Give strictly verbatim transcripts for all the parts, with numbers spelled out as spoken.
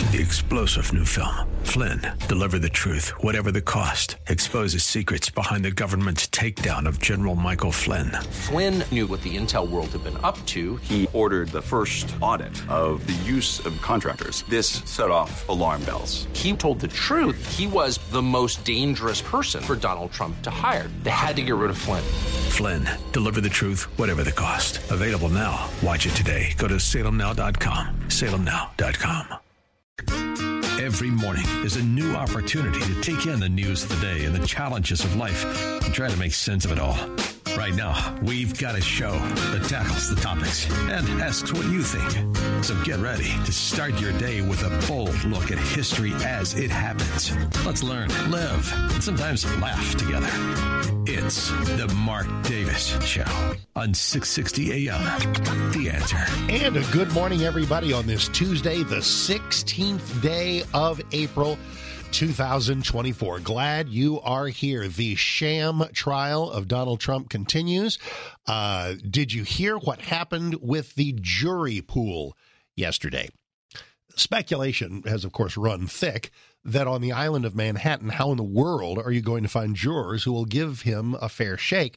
The explosive new film, Flynn, deliver the truth, whatever the cost, exposes secrets behind the government's takedown of General Michael Flynn. Flynn knew what the intel world had been up to. He ordered the first audit of the use of contractors. This set off alarm bells. He told the truth. He was the most dangerous person for Donald Trump to hire. They had to get rid of Flynn. Flynn, deliver the truth, whatever the cost. Available now. Watch it today. Go to salem now dot com. salem now dot com. Every morning is a new opportunity to take in the news of the day and the challenges of life and try to make sense of it all. Right now, we've got a show that tackles the topics and asks what you think. So get ready to start your day with a bold look at history as it happens. Let's learn, live, and sometimes laugh together. It's the Mark Davis Show on six sixty A M. The Answer. And a good morning, everybody, on this Tuesday, the sixteenth day of April, two thousand twenty-four. Glad you are here. The sham trial of Donald Trump continues. Uh, did you hear what happened with the jury pool yesterday? Speculation has, of course, run thick that on the island of Manhattan, how in the world are you going to find jurors who will give him a fair shake?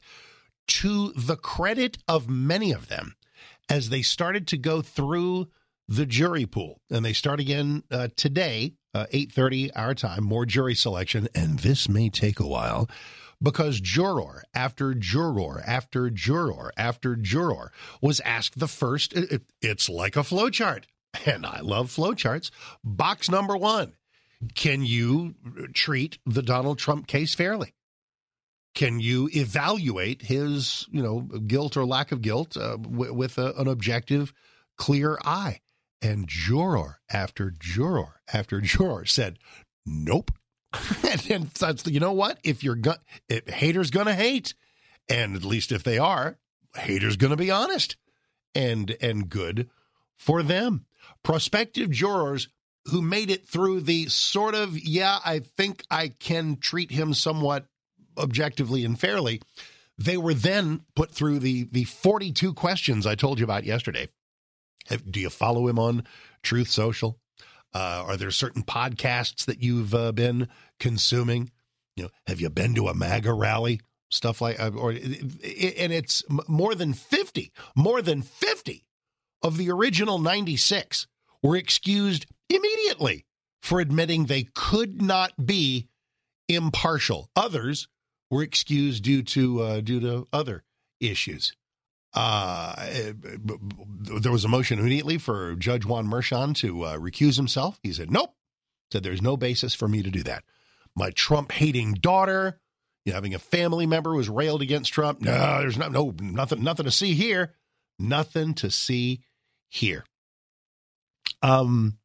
To the credit of many of them, as they started to go through the jury pool, and they start again uh, today, uh, eight thirty our time, more jury selection, and this may take a while, because juror after juror after juror after juror was asked the first, it, it's like a flowchart, and I love flowcharts. Box number one, can you treat the Donald Trump case fairly? Can you evaluate his, you know, guilt or lack of guilt uh, w- with a, an objective, clear eye? And juror after juror after juror said, nope. and, and that's, you know what? If you're go- if haters gonna hate, and at least if they are, haters gonna be honest, and and good for them. Prospective jurors who made it through the sort of, yeah, I think I can treat him somewhat objectively and fairly, they were then put through the the forty-two questions I told you about yesterday. Have, do you follow him on Truth Social? Uh, are there certain podcasts that you've uh, been consuming? You know, have you been to a MAGA rally? Stuff like, uh, or and it's more than fifty, more than fifty of the original ninety-six were excused immediately for admitting they could not be impartial. Others were excused due to uh, due to other issues. Uh, there was a motion immediately for Judge Juan Merchan to uh, recuse himself. He said, nope, said there's no basis for me to do that. My Trump-hating daughter, you know, having a family member who was railed against Trump. No, there's no, no, nothing, nothing to see here. Nothing to see here. Um,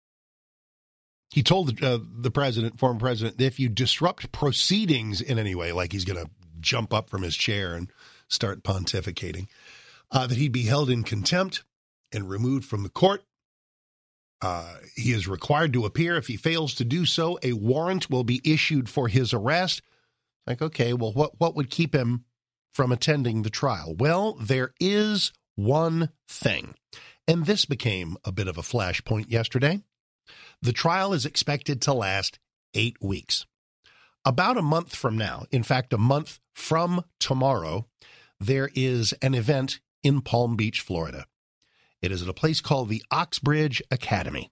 he told the, uh, the president, former president, that if you disrupt proceedings in any way, like he's going to jump up from his chair and start pontificating, uh, that he'd be held in contempt and removed from the court. Uh, he is required to appear. If he fails to do so, a warrant will be issued for his arrest. Like, okay, well, what, what would keep him from attending the trial? Well, there is one thing, and this became a bit of a flashpoint yesterday. The trial is expected to last eight weeks. About a month from now, in fact, a month from tomorrow, there is an event in Palm Beach, Florida. It is at a place called the Oxbridge Academy.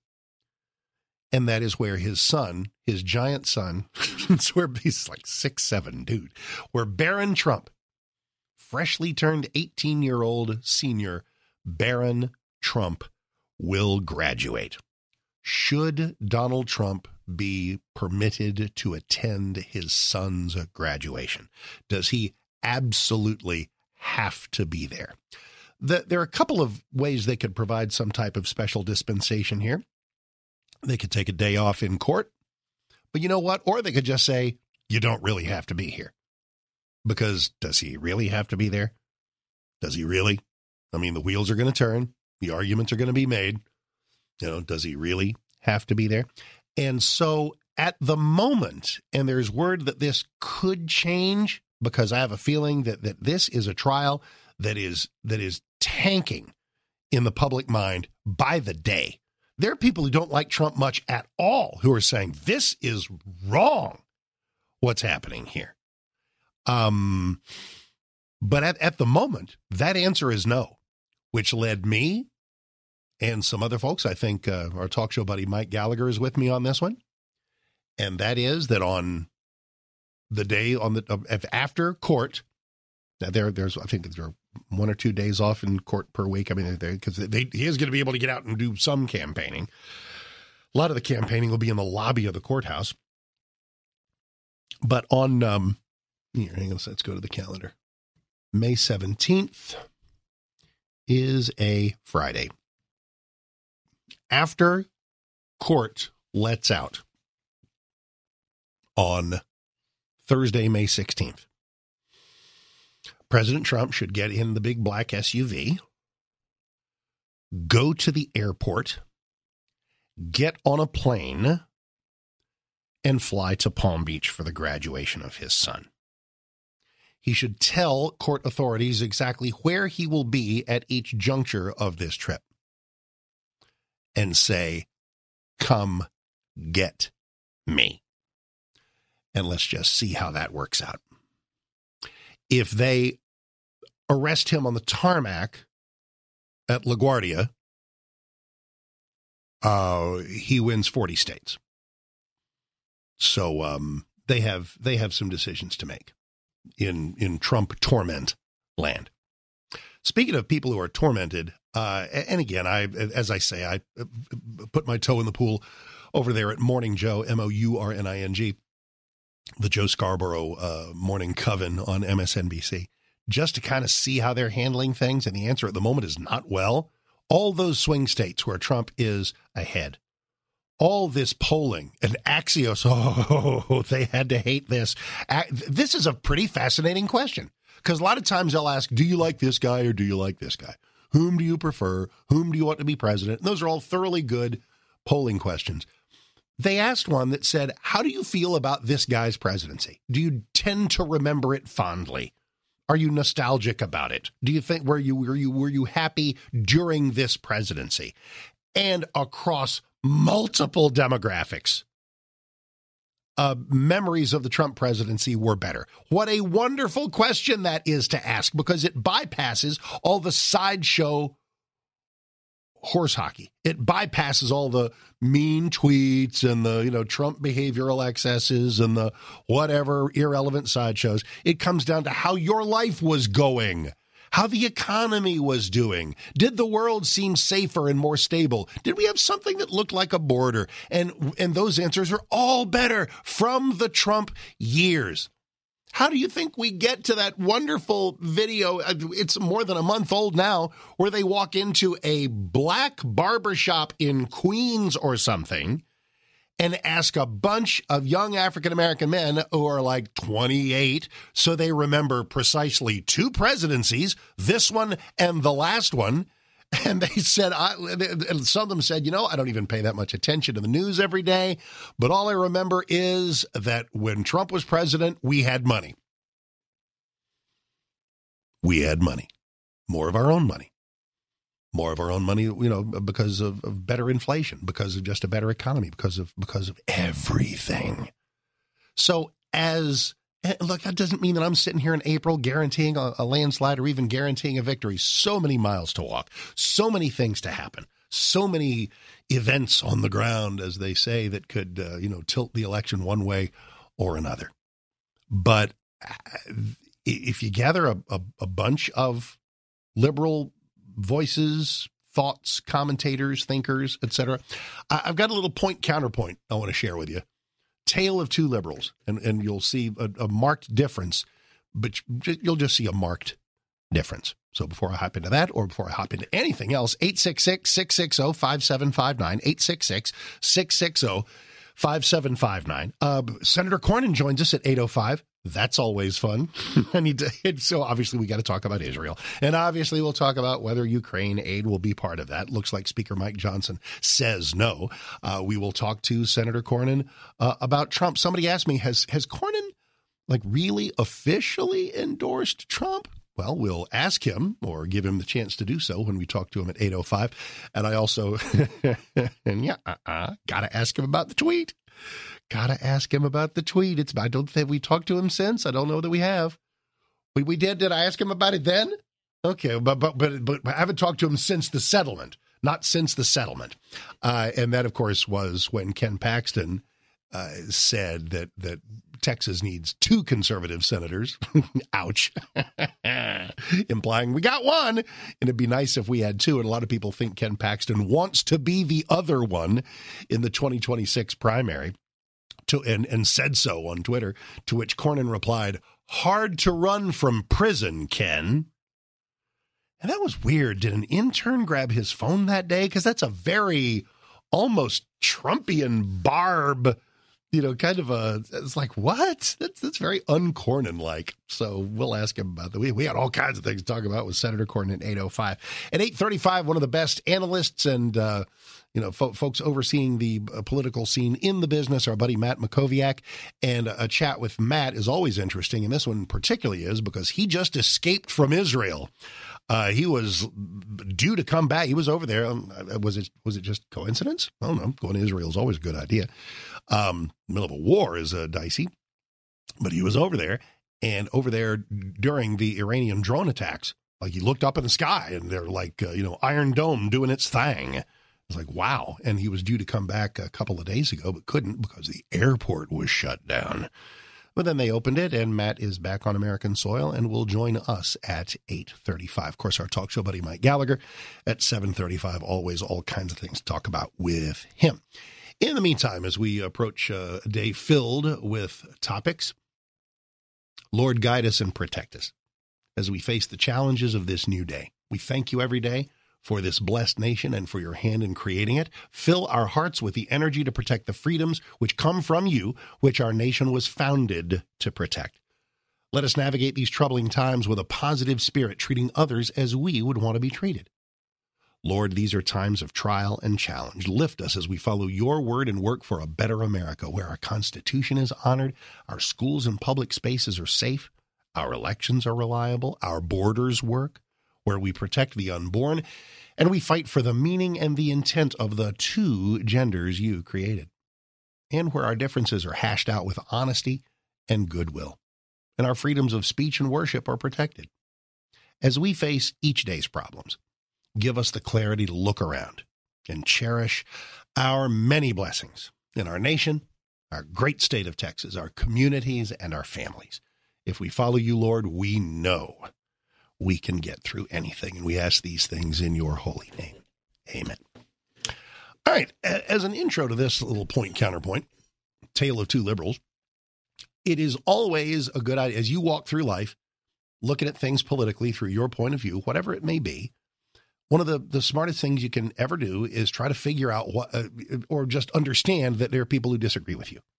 And that is where his son, his giant son, it's where he's like six, seven, dude, where Barron Trump, freshly turned eighteen-year-old senior Barron Trump, will graduate. Should Donald Trump be permitted to attend his son's graduation? Does he absolutely have to be there? The, there are a couple of ways they could provide some type of special dispensation here. They could take a day off in court, but you know what? Or they could just say, you don't really have to be here. Because does he really have to be there? Does he really? I mean, the wheels are going to turn. The arguments are going to be made. You know, does he really have to be there? And so at the moment, and there's word that this could change, because I have a feeling that, that this is a trial that is that is tanking in the public mind by the day. There are people who don't like Trump much at all who are saying this is wrong, what's happening here. Um, but at, at the moment, that answer is no, which led me and some other folks, I think uh, our talk show buddy Mike Gallagher is with me on this one. And that is that on the day on the uh, after court, now there there's I think there are one or two days off in court per week. I mean, because they, he is going to be able to get out and do some campaigning. A lot of the campaigning will be in the lobby of the courthouse. But on um, here, hang on, let's go to the calendar. May seventeenth is a Friday. After court lets out on Thursday, May sixteenth, President Trump should get in the big black S U V, go to the airport, get on a plane, and fly to Palm Beach for the graduation of his son. He should tell court authorities exactly where he will be at each juncture of this trip and say, come get me. And let's just see how that works out. If they arrest him on the tarmac at LaGuardia, uh, he wins forty states. So um, they have they have some decisions to make in in Trump torment land. Speaking of people who are tormented, uh, and again, I as I say, I put my toe in the pool over there at Morning Joe, M O U R N I N G, the Joe Scarborough uh, Morning Coven on M S N B C, just to kind of see how they're handling things. And the answer at the moment is not well. All those swing states where Trump is ahead, all this polling and Axios, oh, they had to hate this. This is a pretty fascinating question because a lot of times they'll ask, do you like this guy or do you like this guy? Whom do you prefer? Whom do you want to be president? And those are all thoroughly good polling questions. They asked one that said, how do you feel about this guy's presidency? Do you tend to remember it fondly? Are you nostalgic about it? Do you think, were you, were you, were you happy during this presidency? And across multiple demographics, uh, memories of the Trump presidency were better. What a wonderful question that is to ask, because it bypasses all the sideshow horse hockey. It bypasses all the mean tweets and the, you know, Trump behavioral excesses and the whatever irrelevant sideshows. It comes down to how your life was going, how the economy was doing. Did the world seem safer and more stable? Did we have something that looked like a border? And, and those answers are all better from the Trump years. How do you think we get to that wonderful video? It's more than a month old now, where they walk into a black barbershop in Queens or something and ask a bunch of young African-American men who are like twenty-eight, so they remember precisely two presidencies, this one and the last one. And they said, I, and some of them said, you know, I don't even pay that much attention to the news every day, but all I remember is that when Trump was president, we had money. We had money, more of our own money, more of our own money, you know, because of, of better inflation, because of just a better economy, because of because of everything. So as look, that doesn't mean that I'm sitting here in April guaranteeing a, a landslide or even guaranteeing a victory. So many miles to walk, so many things to happen, so many events on the ground, as they say, that could, uh, you know, tilt the election one way or another. But if you gather a, a, a bunch of liberal voices, thoughts, commentators, thinkers, et cetera, I've got a little point counterpoint I want to share with you. Tale of two liberals, and, and you'll see a, a marked difference, but you'll just see a marked difference. So before I hop into that, or before I hop into anything else, eight six six, six six zero, five seven five nine, eight six six, six six zero, five seven five nine. Uh, Senator Cornyn joins us at eight oh five. That's always fun. I need to, so obviously we got to talk about Israel. And obviously we'll talk about whether Ukraine aid will be part of that. Looks like Speaker Mike Johnson says no. Uh, we will talk to Senator Cornyn uh, about Trump. Somebody asked me, has, has Cornyn like really officially endorsed Trump? Well, we'll ask him or give him the chance to do so when we talk to him at eight oh five. And I also, and yeah, uh-uh, got to ask him about the tweet. Got to ask him about the tweet. It's, I don't think we talked to him since. I don't know that we have. We, we did. Did I ask him about it then? Okay, but, but, but, but I haven't talked to him since the settlement, not since the settlement. Uh, and that, of course, was when Ken Paxton uh, said that, that Texas needs two conservative senators. Ouch. Implying we got one. And it'd be nice if we had two. And a lot of people think Ken Paxton wants to be the other one in the twenty twenty-six primary. To, and, and said so on Twitter, to which Cornyn replied, "Hard to run from prison, Ken." And that was weird. Did an intern grab his phone that day? Because that's a very almost Trumpian barb. You know, kind of a, it's like, what? That's that's very un-Cornyn-like. So we'll ask him about that. We, we had all kinds of things to talk about with Senator Cornyn at eight oh five. At eight thirty-five, one of the best analysts and, uh, you know, fo- folks overseeing the uh, political scene in the business, our buddy Matt Makoviak. And a, a chat with Matt is always interesting. And this one particularly is because he just escaped from Israel. Uh, he was due to come back. He was over there. Um, was it was it just coincidence? I don't know. Going to Israel is always a good idea. Um, middle of a war is uh, dicey, but he was over there, and over there during the Iranian drone attacks, like he looked up in the sky and they're like, uh, you know, Iron Dome doing its thing. It's like, wow. And he was due to come back a couple of days ago, but couldn't because the airport was shut down. But then they opened it, and Matt is back on American soil and will join us at eight thirty-five. Of course, our talk show buddy Mike Gallagher at seven thirty-five. Always all kinds of things to talk about with him. In the meantime, as we approach a day filled with topics, Lord, guide us and protect us as we face the challenges of this new day. We thank you every day for this blessed nation and for your hand in creating it. Fill our hearts with the energy to protect the freedoms which come from you, which our nation was founded to protect. Let us navigate these troubling times with a positive spirit, treating others as we would want to be treated. Lord, these are times of trial and challenge. Lift us as we follow your word and work for a better America, where our Constitution is honored, our schools and public spaces are safe, our elections are reliable, our borders work, where we protect the unborn, and we fight for the meaning and the intent of the two genders you created, and where our differences are hashed out with honesty and goodwill, and our freedoms of speech and worship are protected. As we face each day's problems, give us the clarity to look around and cherish our many blessings in our nation, our great state of Texas, our communities, and our families. If we follow you, Lord, we know we can get through anything. And we ask these things in your holy name. Amen. All right. As an intro to this little point counterpoint, tale of two liberals, it is always a good idea as you walk through life, looking at things politically through your point of view, whatever it may be. One of the, the smartest things you can ever do is try to figure out what, uh, or just understand that there are people who disagree with you.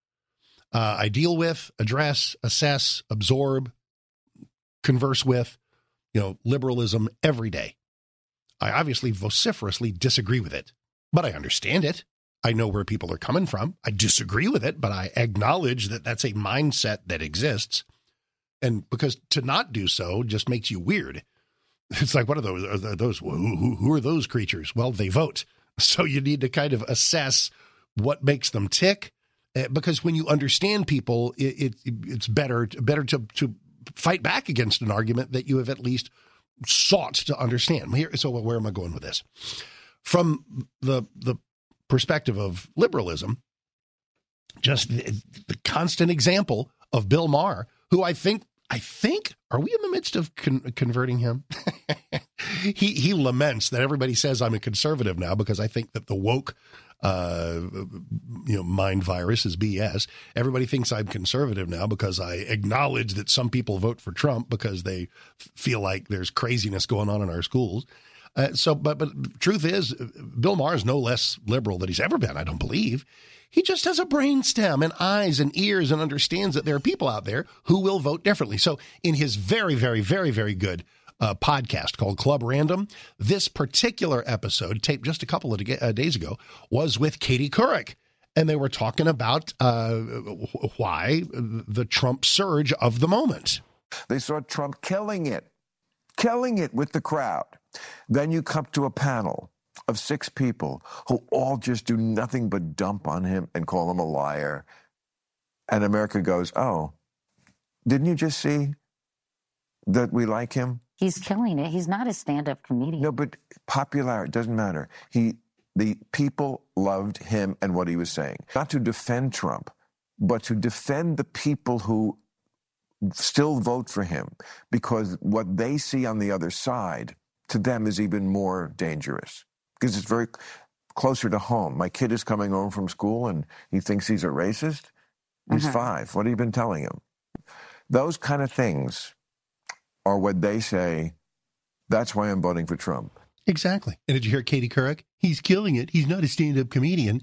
Uh, I deal with, address, assess, absorb, converse with, you know, liberalism every day. I obviously vociferously disagree with it, but I understand it. I know where people are coming from. I disagree with it, but I acknowledge that that's a mindset that exists. And because to not do so just makes you weird. It's like, what are those? Are those who, who, who are those creatures? Well, they vote. So you need to kind of assess what makes them tick, uh, because when you understand people, it, it it's better better to to fight back against an argument that you have at least sought to understand. Here, so where am I going with this? From the the perspective of liberalism, just the, the constant example of Bill Maher, who I think. I think, are we in the midst of con- converting him? he he laments that everybody says I'm a conservative now because I think that the woke, uh, you know, mind virus is B S. Everybody thinks I'm conservative now because I acknowledge that some people vote for Trump because they f- feel like there's craziness going on in our schools. Uh, so, but but truth is, Bill Maher is no less liberal than he's ever been, I don't believe. He just has a brainstem and eyes and ears and understands that there are people out there who will vote differently. So in his very, very, very, very good uh, podcast called Club Random, this particular episode, taped just a couple of uh, days ago, was with Katie Couric. And they were talking about uh, why the Trump surge of the moment. They saw Trump killing it killing it with the crowd. Then you come to a panel of six people who all just do nothing but dump on him and call him a liar. And America goes, oh, didn't you just see that we like him? He's killing it. He's not a stand-up comedian. No, but popularity doesn't matter. He, the people loved him and what he was saying. Not to defend Trump, but to defend the people who still vote for him, because what they see on the other side to them is even more dangerous, because it's very closer to home. My kid is coming home from school and he thinks he's a racist. He's uh-huh. five. What have you been telling him? Those kind of things are what they say. That's why I'm voting for Trump. Exactly. And did you hear Katie Couric? He's killing it. He's not a stand-up comedian.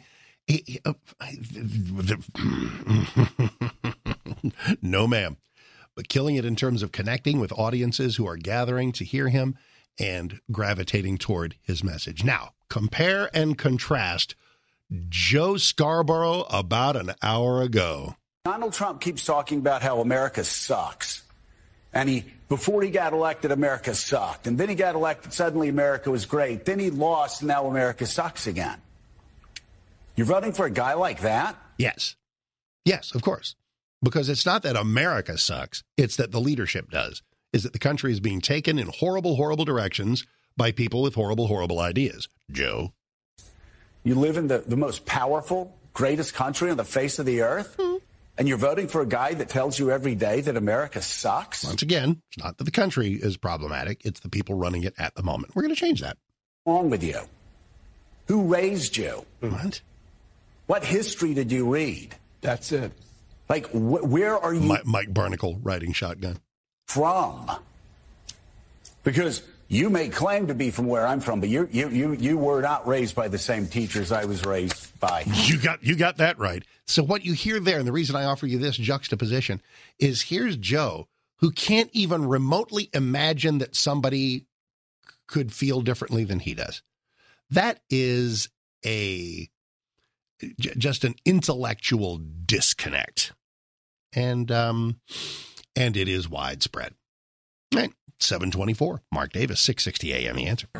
No, ma'am. But killing it in terms of connecting with audiences who are gathering to hear him and gravitating toward his message. Now, compare and contrast Joe Scarborough about an hour ago. Donald Trump keeps talking about how America sucks. And he, before he got elected, America sucked. And then he got elected, suddenly America was great. Then he lost, and now America sucks again. You're voting for a guy like that? Yes. Yes, of course. Because it's not that America sucks. It's that the leadership does. Is that the country is being taken in horrible, horrible directions by people with horrible, horrible ideas. Joe. You live in the, the most powerful, greatest country on the face of the earth? Mm-hmm. And you're voting for a guy that tells you every day that America sucks? Once again, it's not that the country is problematic. It's the people running it at the moment. We're going to change that. What's wrong with you? Who raised you? What? What history did you read? That's it. Like, wh- where are you? Mike, Mike Barnicle riding shotgun. From? Because you may claim to be from where I'm from, but you you you you were not raised by the same teachers I was raised by. You got you got that right. So what you hear there, and the reason I offer you this juxtaposition, is here's Joe, who can't even remotely imagine that somebody could feel differently than he does. That is a j- just an intellectual disconnect, and um, and it is widespread. Right. seven twenty-four. Mark Davis, six sixty A M. The Answer.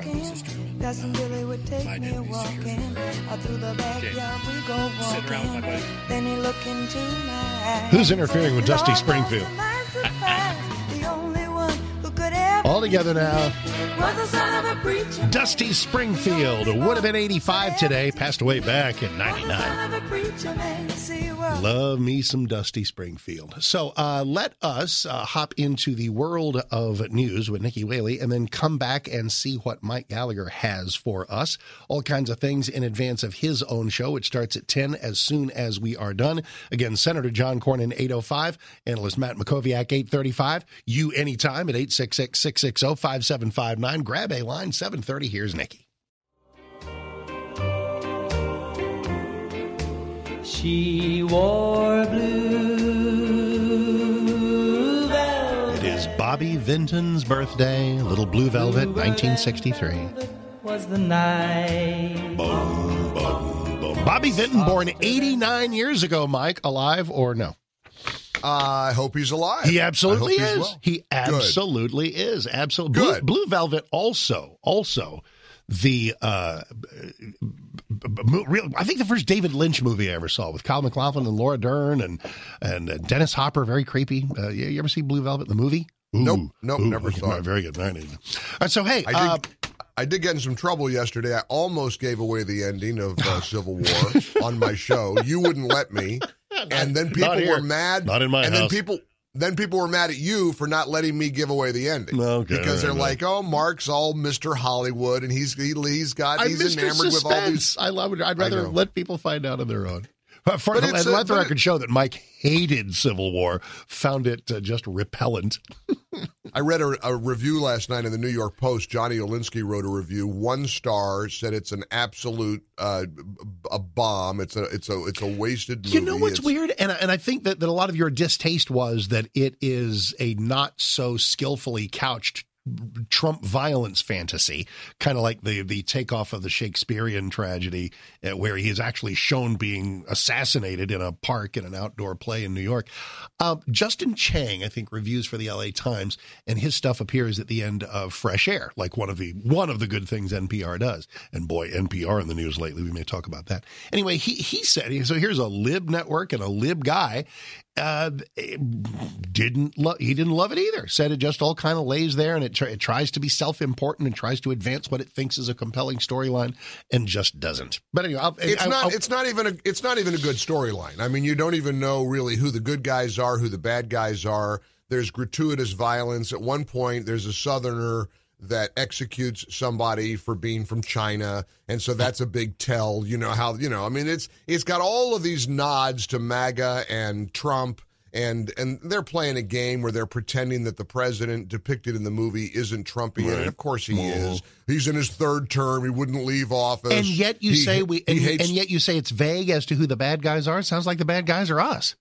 Who's interfering with Dusty Springfield? All together now. Dusty Springfield would have been eighty-five today, passed away back in ninety-nine. Love me some Dusty Springfield. So uh, let us uh, hop into the world of news with Nikki Whaley and then come back and see what Mike Gallagher has for us. All kinds of things in advance of his own show, which starts at ten as soon as we are done. Again, Senator John Cornyn, eight oh five. Analyst Matt Makoviak, eight thirty-five. You anytime at eight six six, six six zero, five seven five nine. Grab a line, seven thirty. Here's Nikki. She wore blue velvet. It is Bobby Vinton's birthday. Little Blue Velvet, nineteen sixty-three. Was the night. Boom, boom, boom. Bobby Vinton, born eighty-nine years ago, Mike. Alive or no? Uh, I hope he's alive. He absolutely is. Well. He absolutely Good. is. Absolutely. Blue, Blue Velvet also, also the, uh, real, I think the first David Lynch movie I ever saw with Kyle MacLachlan and Laura Dern and, and uh, Dennis Hopper, very creepy. Uh, you, you ever see Blue Velvet, the movie? Ooh, nope. Nope. Ooh, never saw it. Very good. Very good. All right. So, hey, I did, uh, I did get in some trouble yesterday. I almost gave away the ending of uh, Civil War on my show. You wouldn't let me. And then people were mad. Not in my and house. then people then people were mad at you for not letting me give away the ending. Okay, because they're right, like, "Oh, Mark's all Mister Hollywood, and he's he, he's got I'm he's Mister enamored Suspense. with all these." I love it. I'd rather let people find out on their own. But for, But and it's, let uh, the but record it- show that Mike hated Civil War, found it uh, just repellent. I read a, a review last night in the New York Post. Johnny Olinsky wrote a review. One star, said it's an absolute uh, a bomb. It's a it's a it's a wasted movie. You know what's It's- weird? And, and I think that, that a lot of your distaste was that it is a not so skillfully couched Trump violence fantasy, kind of like the the takeoff of the Shakespearean tragedy, uh, where he is actually shown being assassinated in a park in an outdoor play in New York. Uh, Justin Chang, I think, reviews for the L A Times, and his stuff appears at the end of Fresh Air, like one of the one of the good things N P R does. And boy, N P R in the news lately. We may talk about that. Anyway, he he said, so here's a lib network and a lib guy. Uh, didn't lo- he didn't love it either. Said it just all kind of lays there, and it, tr- it tries to be self-important and tries to advance what it thinks is a compelling storyline, and just doesn't. But anyway, I'll, it's I'll, not. I'll, it's not even a. It's not even a good storyline. I mean, you don't even know really who the good guys are, who the bad guys are. There's gratuitous violence. At one point, there's a Southerner that executes somebody for being from China, and so that's a big tell. You know how you know. I mean, it's it's got all of these nods to MAGA and Trump, and and they're playing a game where they're pretending that the president depicted in the movie isn't Trumpian, right. And of course he well. is. He's in his third term. He wouldn't leave office. And yet you he, say we, and, hates, and yet you say it's vague as to who the bad guys are. It sounds like the bad guys are us.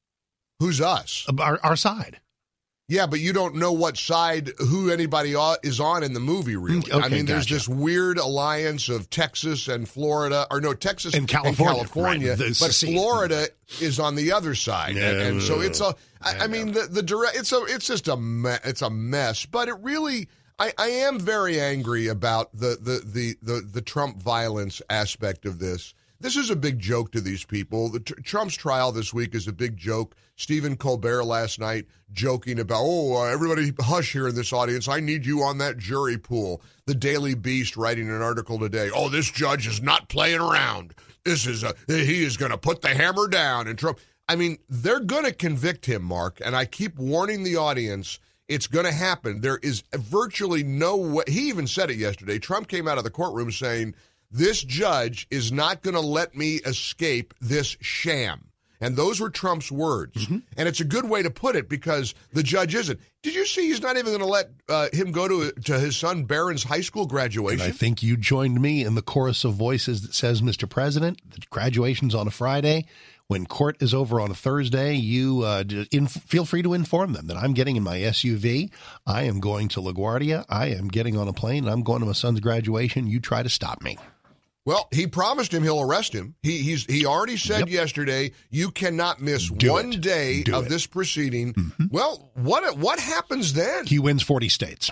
Who's us? Our, our side. Yeah, but you don't know what side, who anybody is on in the movie, really. Okay, I mean, there's gotcha. this weird alliance of Texas and Florida, or no, Texas and California, and California right. but Florida is on the other side, no, and, and so it's a. I, I mean, the the direct. It's a. It's just a. Me, it's a mess. But it really. I, I am very angry about the the, the the the Trump violence aspect of this. This is a big joke to these people. The, Trump's trial this week is a big joke. Stephen Colbert last night joking about, oh, uh, everybody hush here in this audience. I need you on that jury pool. The Daily Beast writing an article today. Oh, this judge is not playing around. This is a, he is going to put the hammer down. And Trump, I mean, they're going to convict him, Mark. And I keep warning the audience, it's going to happen. There is virtually no way. He even said it yesterday. Trump came out of the courtroom saying, this judge is not going to let me escape this sham. And those were Trump's words. Mm-hmm. And it's a good way to put it because the judge isn't. Did you see he's not even going to let uh, him go to to his son Barron's high school graduation? And I think you joined me in the chorus of voices that says, Mister President, the graduation's on a Friday. When court is over on a Thursday, you uh, in, feel free to inform them that I'm getting in my S U V. I am going to LaGuardia. I am getting on a plane, and I'm going to my son's graduation. You try to stop me. Well, he promised him he'll arrest him. He he's he already said yep. yesterday, you cannot miss Do one it. day Do of it. this proceeding. Mm-hmm. Well, what what happens then? He wins forty states.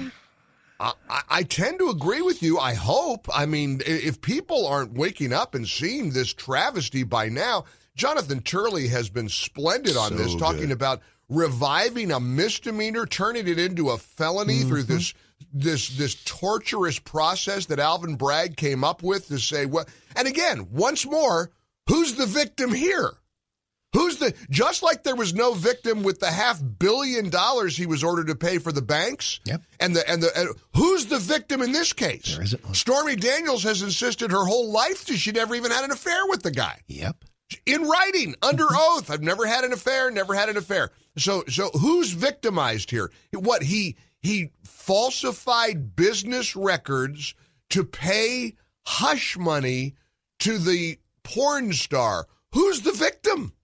I, I tend to agree with you. I hope. I mean, if people aren't waking up and seeing this travesty by now, Jonathan Turley has been splendid on so this, talking good. about reviving a misdemeanor, turning it into a felony mm-hmm. through this this this torturous process that Alvin Bragg came up with to say, well, and again, once more, who's the victim here? Who's the, just like there was no victim with the half billion dollars he was ordered to pay for the banks. Yep. And the, and the, and who's the victim in this case? There isn't one. Stormy Daniels has insisted her whole life that she never even had an affair with the guy. Yep. In writing, under oath. I've never had an affair, never had an affair. So, so who's victimized here? What, he, he falsified business records to pay hush money to the porn star. Who's the victim?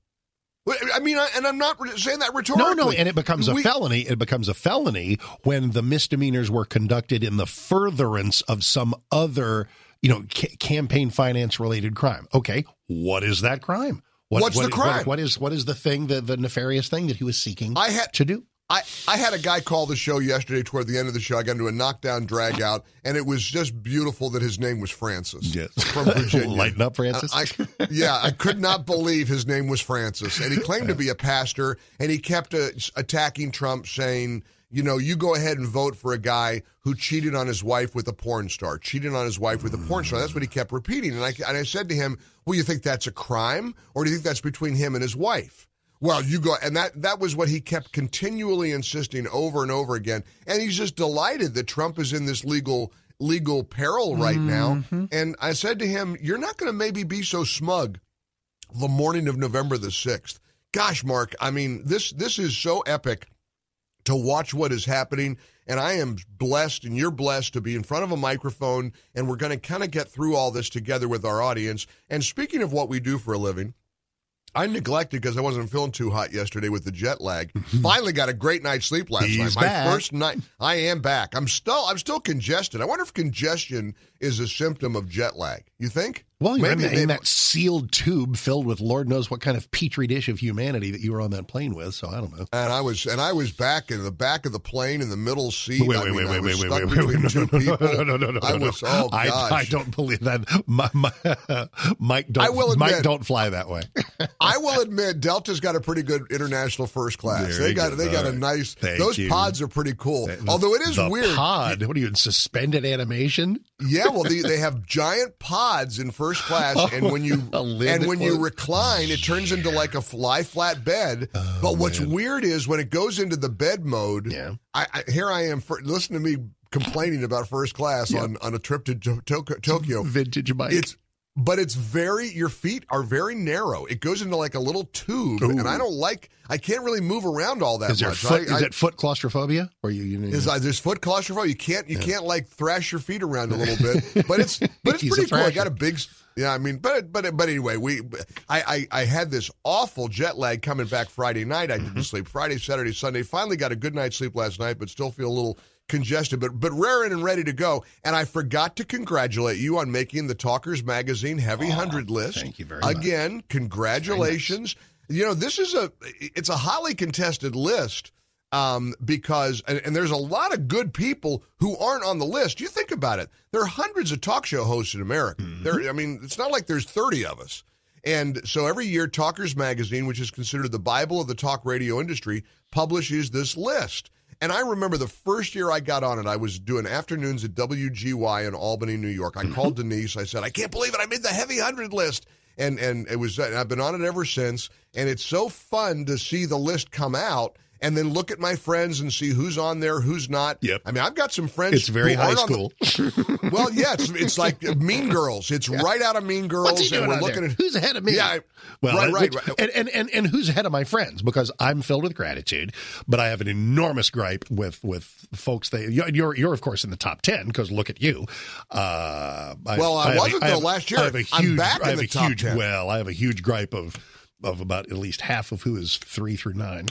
I mean, and I'm not saying that rhetorically. No, no, and it becomes a we, felony. It becomes a felony when the misdemeanors were conducted in the furtherance of some other, you know, ca- campaign finance related crime. Okay, what is that crime? What, What's what, the crime? What, what is what is the thing, the, the nefarious thing that he was seeking I had, to do? I, I had a guy call the show yesterday toward the end of the show. I got into a knockdown, drag out, and it was just beautiful that his name was Francis. Yes. From Virginia. Lighten up, Francis. I, I, yeah, I could not believe his name was Francis. And he claimed to be a pastor, and he kept uh, attacking Trump, saying, you know, you go ahead and vote for a guy who cheated on his wife with a porn star, cheated on his wife with a porn star. That's what he kept repeating. And I, and I said to him, well, you think that's a crime, or do you think that's between him and his wife? Well, you go, and that, that was what he kept continually insisting over and over again. And he's just delighted that Trump is in this legal legal peril right mm-hmm. now. And I said to him, you're not going to maybe be so smug the morning of November the sixth. Gosh, Mark, I mean, this this is so epic to watch what is happening. And I am blessed, and you're blessed to be in front of a microphone, and we're going to kind of get through all this together with our audience. And speaking of what we do for a living, I neglected because I wasn't feeling too hot yesterday with the jet lag. Finally got a great night's sleep last He's night. My back. first night. I am back. I'm still I'm still congested. I wonder if congestion is a symptom of jet lag. You think? Well, you're Maybe in, they- in that sealed tube filled with Lord knows what kind of petri dish of humanity that you were on that plane with. So I don't know. And I was and I was back in the back of the plane in the middle seat. Wait, I wait, mean, wait, I wait, was wait, stuck wait, wait, between wait, two no, no, people. no, no, no, no, I no, was. no. Oh I, gosh. I don't believe that. My, my, Mike, don't. I will admit- Mike, don't fly that way. I will admit, Delta's got a pretty good international first class. There they you got go. they got All a right. nice. Thank those you. pods are pretty cool. Although it is the weird. pod. What are you in suspended animation? Yeah, well, they, they have giant pods in first class, and when you A lid and that when you closes. recline, it turns into like a lie flat bed. Oh, but what's man. weird is when it goes into the bed mode. Yeah. I, I here I am. For, listen to me complaining about first class Yeah. on, on a trip to to- to- Tokyo. Vintage Mike. It's but it's very your feet are very narrow. It goes into like a little tube, Ooh. and I don't like. I can't really move around all that is there much. foot? I, is I, it foot claustrophobia? Or you? you is uh, there's foot claustrophobia. You can't you can't like thrash your feet around a little bit, but it's but it's He's a pretty cool. I thrasher. got a big s- yeah. I mean, but but but anyway, we I I, I had this awful jet lag coming back Friday night. I didn't Mm-hmm. sleep Friday, Saturday, Sunday. Finally got a good night's sleep last night, but still feel a little congested, but but raring and ready to go. And I forgot to congratulate you on making the Talkers Magazine Heavy Aw, Hundred list. thank you very much. Again, congratulations. You know, this is a it's a hotly contested list. Um, because and, and there's a lot of good people who aren't on the list. You think about it. There are hundreds of talk show hosts in America. Mm-hmm. There, I mean, it's not like there's thirty of us. And so every year, Talkers Magazine, which is considered the Bible of the talk radio industry, publishes this list. And I remember the first year I got on it, I was doing afternoons at W G Y in Albany, New York. I called Denise. I said, I can't believe it. I made the Heavy Hundred list. And and it was and I've been on it ever since. And it's so fun to see the list come out and then look at my friends and see who's on there, who's not. Yep. I mean, I've got some friends. It's very who high aren't on the- school. well, yeah, it's, it's like Mean Girls. It's right out of Mean Girls. What's he doing and we're on looking there? at Who's ahead of me? Yeah, I- well, right, right, which- right. And, and and and who's ahead of my friends? Because I'm filled with gratitude, but I have an enormous gripe with with folks. That you're you're of course in the top ten because look at you. Uh, Well, I have a- wasn't, though, have- last year. I have a I'm huge, back in I have the a top huge, ten. Well, I have a huge gripe of. Of about at least half of who is three through nine.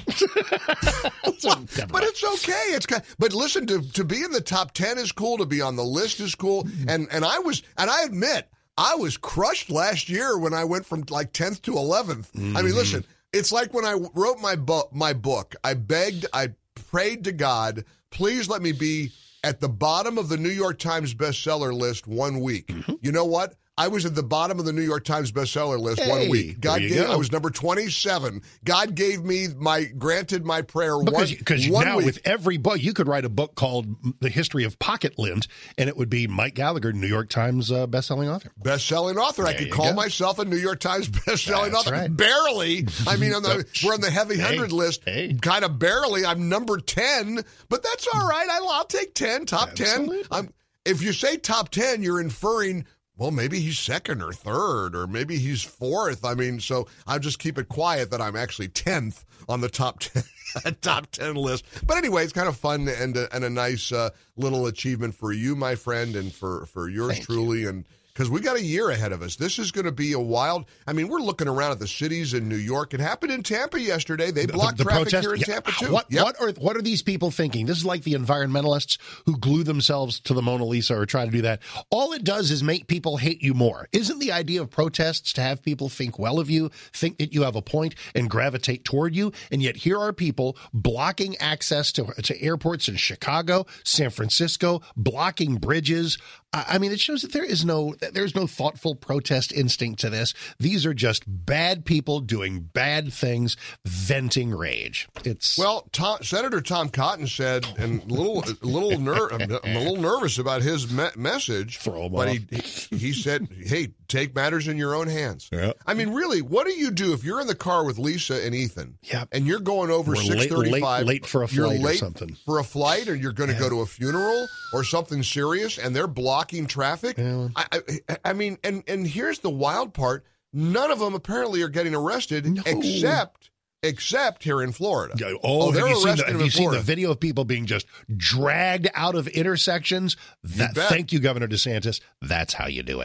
So, never But mind. it's okay. It's kind but listen, to to be in the top ten is cool. To be on the list is cool. And and I was and I admit I was crushed last year when I went from like tenth to eleventh. I mean, listen, it's like when I wrote my book. My book, I begged, I prayed to God, please let me be at the bottom of the New York Times bestseller list one week. You know what? I was at the bottom of the New York Times bestseller list Hey, one week. God there you gave. go. I was number twenty-seven. God gave me my granted my prayer Because, one, because one now week. with every book, you could write a book called The History of Pocket Lint, and it would be Mike Gallagher, New York Times uh, bestselling author. Best-selling author. I There could you call go. myself a New York Times best-selling That's author. right. Barely. I mean, on the, we're on the heavy Hey, hundred list. hey. Kind of barely. I'm number ten, but that's all right. I'll, I'll take ten. Top Absolutely. ten. I'm, if you say top ten, you're inferring, well, maybe he's second or third, or maybe he's fourth. I mean, so I'll just keep it quiet that I'm actually tenth on the top ten, top ten list. But anyway, it's kind of fun and a, and a nice uh, little achievement for you, my friend, and for, for yours Thank truly. And because we got a year ahead of us. This is going to be a wild. I mean, we're looking around at the cities in New York. It happened in Tampa yesterday. They blocked the, the traffic protest, here in yeah, Tampa too. What Yep. what are what are these people thinking? This is like the environmentalists who glue themselves to the Mona Lisa or try to do that. All it does is make people hate you more. Isn't the idea of protests to have people think well of you, think that you have a point, and gravitate toward you? And yet here are people blocking access to to airports in Chicago, San Francisco, blocking bridges. I I mean, it shows that there is no there's no thoughtful protest instinct to this. These are just bad people doing bad things, venting rage. It's Well, Tom, Senator Tom Cotton said, and a little, a little, ner- I'm a little nervous about his me- message. Throw 'em but off. he he said, "Hey, take matters in your own hands." Yeah. I mean, really, what do you do if you're in the car with Lisa and Ethan? Yeah. And you're going over We're six late- thirty-five, late- late for a you're flight or late something. for a flight, or you're going to go to a funeral or something serious, and they're blocking traffic. Yeah. I, I, I mean, and and here's the wild part: none of them apparently are getting arrested, No. except except here in Florida. Yeah, Oh, they're have you seen, the, arresting have them you in seen the Florida. video of people being just dragged out of intersections? That, bet. thank you, Governor DeSantis. That's how you do it.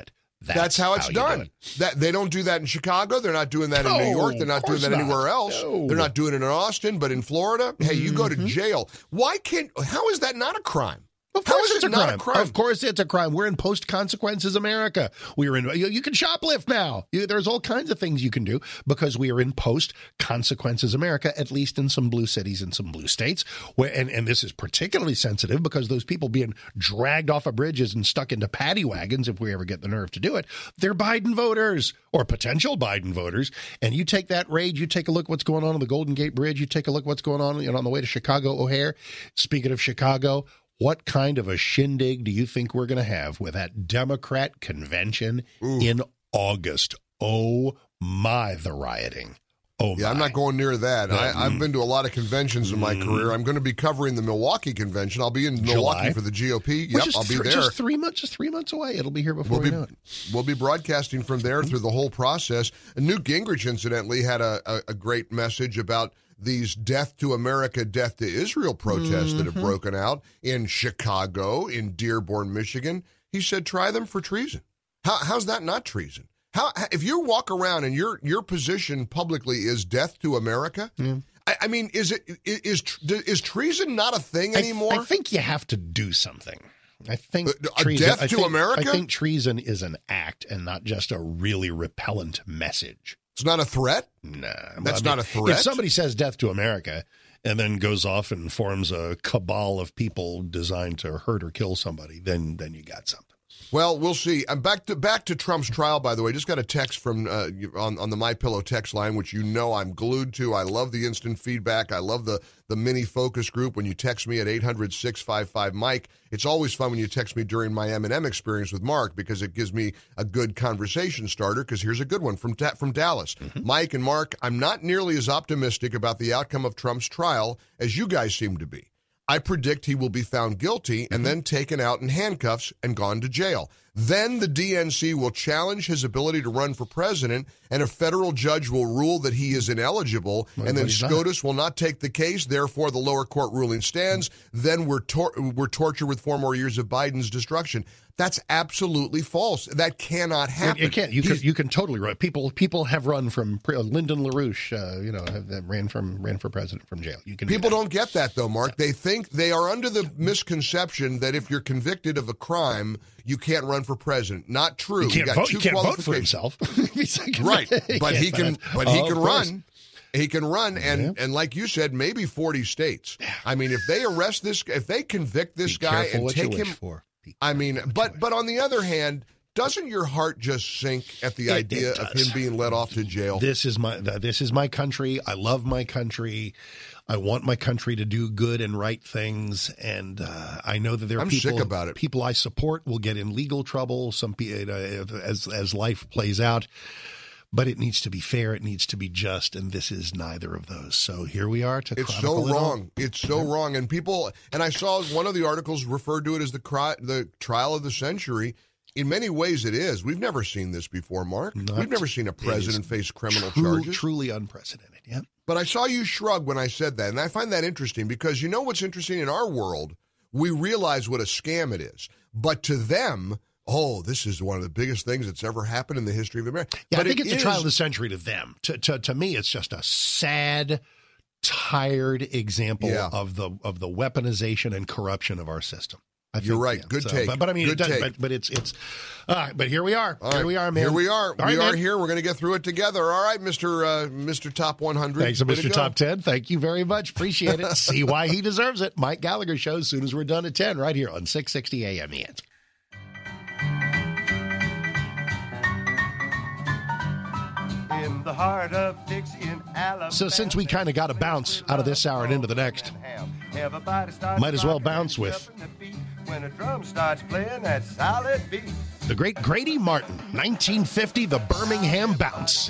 That's, That's how it's how you done. do it. That they don't do that in Chicago. They're not doing that in No, New York. They're not of doing course that anywhere not. else. No. They're not doing it in Austin, but in Florida, hey, you go to Mm-hmm. jail. Why can't? How is that not a crime? Of How course is it's it a not crime. a crime? Of course it's a crime. We're in post-consequences America. We're in. You, you can shoplift now. You, there's all kinds of things you can do because we are in post-consequences America, at least in some blue cities and some blue states. Where, and, and this is particularly sensitive because those people being dragged off of bridges and stuck into paddy wagons, if we ever get the nerve to do it, they're Biden voters or potential Biden voters. And you take that rage, you take a look what's going on on the Golden Gate Bridge, you take a look what's going on, you know, on the way to Chicago O'Hare. Speaking of Chicago, what kind of a shindig do you think we're going to have with that Democrat convention Ooh. in August? Oh, my, the rioting. Oh, Yeah, my. I'm not going near that. No, I, I've mm. been to a lot of conventions in my Mm. career. I'm going to be covering the Milwaukee convention. I'll be in July. Milwaukee for the G O P. Which Yep, is I'll be thr- there. Just three months, just three months away. It'll be here before We'll we be, know it. we'll be broadcasting from there through the whole process. And Newt Gingrich, incidentally, had a, a, a great message about these death to America, death to Israel protests Mm-hmm. that have broken out in Chicago, in Dearborn, Michigan. He said, try them for treason. How, how's that not treason? How, if you walk around and your your position publicly is death to America, Yeah. I, I mean, is it is is treason not a thing I, anymore? I think you have to do something. I think Uh, a treason, death I to think- America? I think treason is an act and not just a really repellent message. It's not a threat? Nah, That's I mean, not a threat? If somebody says death to America and then goes off and forms a cabal of people designed to hurt or kill somebody, then then you got something. Well, we'll see. I'm back to back to Trump's trial. By the way, just got a text from uh, on on the MyPillow text line, which you know I'm glued to. I love the instant feedback. I love the the mini focus group. When you text me at eight hundred, six five five, Mike, it's always fun when you text me during my M and M experience with Mark because it gives me a good conversation starter. Because here's a good one from from Dallas, mm-hmm. Mike and Mark. I'm not nearly as optimistic about the outcome of Trump's trial as you guys seem to be. I predict he will be found guilty and then taken out in handcuffs and gone to jail. Then the D N C will challenge his ability to run for president, and a federal judge will rule that he is ineligible, Well, and then but he's not. SCOTUS will not take the case. Therefore, the lower court ruling stands. Then we're, tor- we're tortured with four more years of Biden's destruction. That's absolutely false. That cannot happen. You can't. You can. He's- You can totally run. People. People have run from Lyndon LaRouche. Uh, you know, have, have ran from ran for president from jail. You can. People do that. don't get that, though, Mark. They think they are under the misconception that if you're convicted of a crime, you can't run for president. Not true. You can't got vote. two You can't vote for qualifications. himself. He's like- Right, but he can. But he Oh, can of course. run. He can run, and Yeah. and like you said, maybe forty states. I mean, if they arrest this, if they convict this Be guy careful and what take you him, wish for. Be I mean, but but on the other hand, doesn't your heart just sink at the It- idea it of does. him being let off to jail? This is my this is my country. I love my country. I want my country to do good and right things, and uh, I know that there are I'm people sick about it. People I support will get in legal trouble. Some people, uh, as as life plays out, but it needs to be fair. It needs to be just, and this is neither of those. So here we are to It's chronicle so it all. wrong. It's so wrong. And people, and I saw one of the articles referred to it as the cri- the trial of the century. In many ways, it is. We've never seen this before, Mark. Not- We've never seen a it president is face criminal True- charges. Truly unprecedented. Yeah. But I saw you shrug when I said that, and I find that interesting because you know what's interesting in our world? We realize what a scam it is. But to them, oh, this is one of the biggest things that's ever happened in the history of America. Yeah, but I think it it's a is- trial of the century to them. To, to to me, it's just a sad, tired example Yeah. of the of the weaponization and corruption of our system. I You're think, right. yeah. Good So, take. But, but I mean, Good it does, take. but, but it's it's. Uh, but here we are. All here right. we are, man. Here we are. All we right, are man. here. We're going to get through it together. All right, Mister Uh, Mister Top one hundred. Thanks, Way to Mister go. Top ten. Thank you very much. Appreciate it. See why he deserves it. Mike Gallagher Show as soon as we're done at ten, right here on six sixty A M. The Answer. In the heart of Dixie in Alabama. So since we kind of got a bounce out of this hour and into the next, might as well bounce with when a drum starts playing that solid beat. the great Grady Martin, nineteen fifty, the Birmingham Bounce.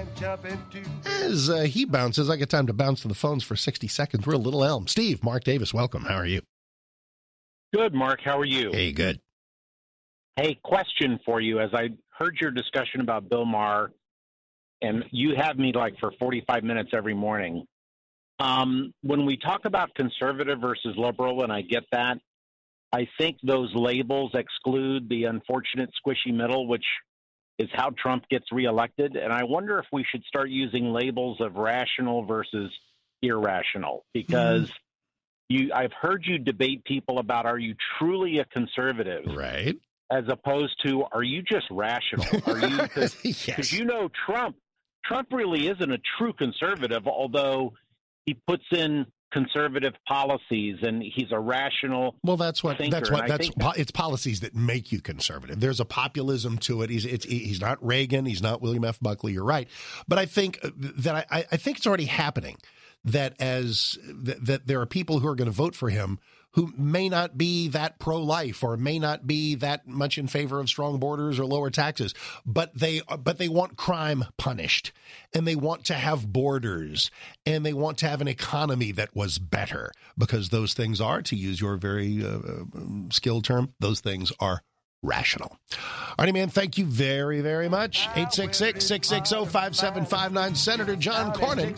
As uh, he bounces, I get time to bounce to the phones for sixty seconds. We're a Little Elm. Steve, Mark Davis, welcome. How are you? Good, Mark. How are you? Hey, good. Hey, question for you. As I heard your discussion about Bill Maher, and you have me like for forty-five minutes every morning. Um, when we talk about conservative versus liberal, and I get that, I think those labels exclude the unfortunate squishy middle, which is how Trump gets reelected. And I wonder if we should start using labels of rational versus irrational, because mm. you, I've heard you debate people about, are you truly a conservative? Right. As opposed to, are you just rational? Are you, because yes. you know, Trump, Trump really isn't a true conservative, although he puts in conservative policies and he's a rational well that's what thinker. that's what that's think, po- it's policies that make you conservative. There's a populism to it. He's it's, he's not Reagan, he's not William F. Buckley, you're right, but I think that I, I think it's already happening that as that, that there are people who are going to vote for him who may not be that pro-life or may not be that much in favor of strong borders or lower taxes, but they but they want crime punished, and they want to have borders, and they want to have an economy that was better, because those things are, to use your very uh, skilled term, those things are rational. Artie, man, thank you very, very much. eight six six, six six zero, five seven five nine. Senator John Cornyn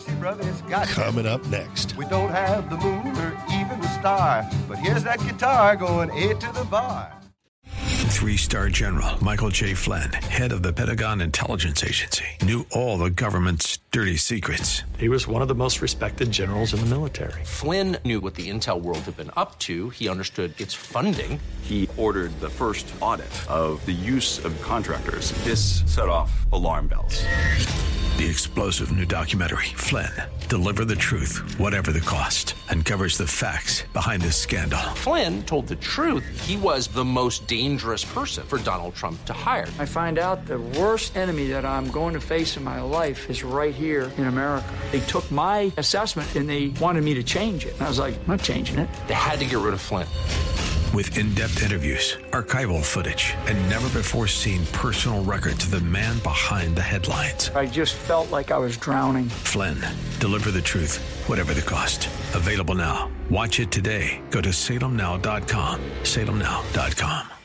coming up next. We don't have the moon or even the star, but here's that guitar going A to the bar. Three-star General Michael J. Flynn, head of the Pentagon Intelligence Agency, knew all the government's dirty secrets. He was one of the most respected generals in the military. Flynn knew what the intel world had been up to. He understood its funding. He ordered the first audit of the use of contractors. This set off alarm bells. The explosive new documentary, Flynn, Deliver the Truth, Whatever the Cost, uncovers the facts behind this scandal. Flynn told the truth. He was the most dangerous person for Donald Trump to hire. I find out the worst enemy that I'm going to face in my life is right here in America. They took my assessment and they wanted me to change it. And I was like, I'm not changing it. They had to get rid of Flynn. With in-depth interviews, archival footage, and never-before-seen personal records of the man behind the headlines. I just felt like I was drowning. Flynn, Deliver the Truth, Whatever the Cost. Available now. Watch it today. Go to Salem Now dot com. Salem Now dot com.